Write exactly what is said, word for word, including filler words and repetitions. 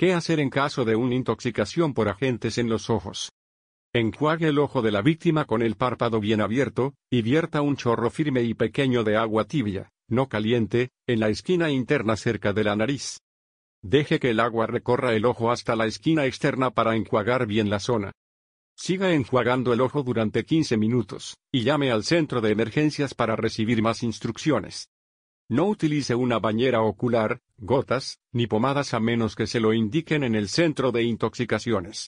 ¿Qué hacer en caso de una intoxicación por agentes en los ojos? Enjuague el ojo de la víctima con el párpado bien abierto, y vierta un chorro firme y pequeño de agua tibia, no caliente, en la esquina interna cerca de la nariz. Deje que el agua recorra el ojo hasta la esquina externa para enjuagar bien la zona. Siga enjuagando el ojo durante quince minutos, y llame al centro de emergencias para recibir más instrucciones. No utilice una bañera ocular, gotas, ni pomadas a menos que se lo indiquen en el centro de intoxicaciones.